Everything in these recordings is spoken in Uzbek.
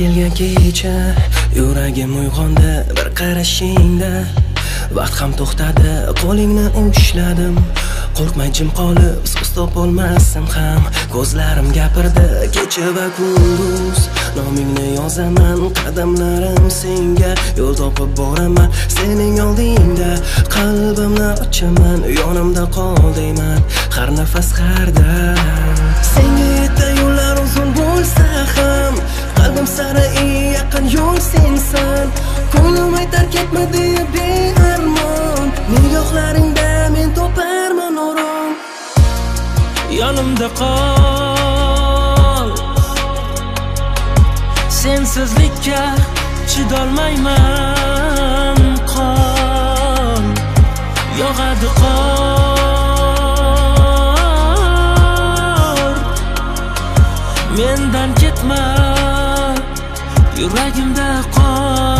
kelgan kecha yuragim uyg'ondi bir qarashingda. Vaqt ham to'xtadi, qo'lingni ushladim. Qo'rqmay jim qolib, so'z topolmasam ham ko'zlarim gapirdi kecha va kunduz. Nomingni yozaman, qadamlarim senga, yo'l topib boraman sening oldingda. Qalbimni ochaman, yonimda qol deyman har nafas har dam. Senga yetay yo'llar uzun bo'lsa ham, qalbim sari eng yaqin yo'l sensan. Ko'nglim aytar ketma deya bearmon, nigohlaringda men toparman orom. Yonimda qol, sensizlikka chidolmayman. Qon yog'adi qor, mendan ketma, yuragimda qol.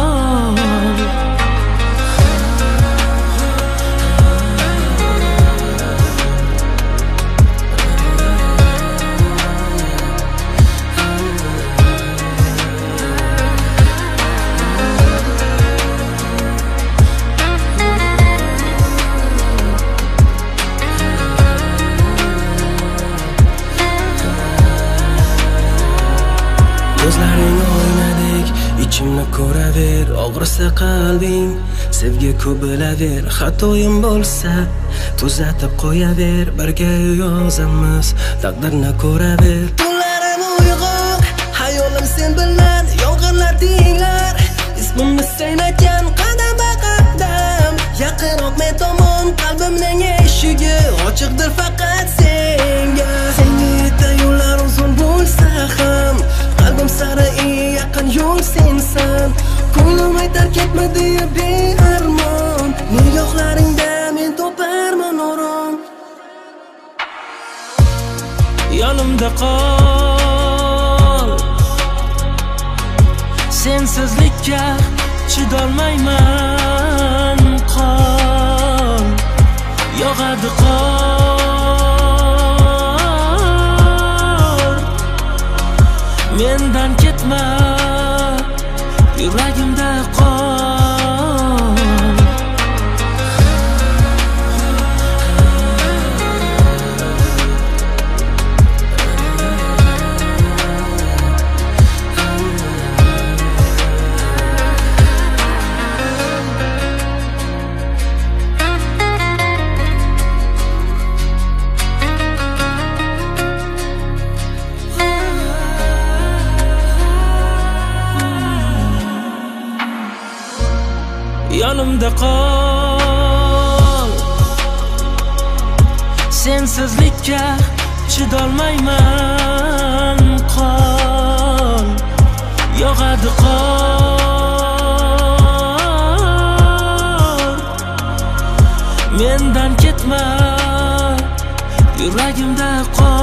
Ko'zlaring oynadek ichimni ko'raver, og'risa qalbing sevgi ko'p bilaver. Xatoyim bo'lsa tuzatib qo'yaver, birga yozamiz taqdirni ko'raver. Tunlarim uyg'oq, hayolim sen bilan yolg'onlar tinglar. Ismimni sen aytgan qadam qadam, yaqinroq men tomon qalbimning eshigi ochiqdir faqat senga. Senga yetay yo'llar uzun bo'lsa ham, qalbim sari eng yaqin yo'l sensan. Ko'nglim aytar ketma deya bearmon, nigohlaringda men toparman orom. Yonimda qol, sensizlikka chidolmayman. Qon yog'adi qor, mendan ketma, yuragimda qol. Yonimda qol, sensizlikka chidolmayman. Qon yog'adi qor, mendan ketma, yuragimda qol.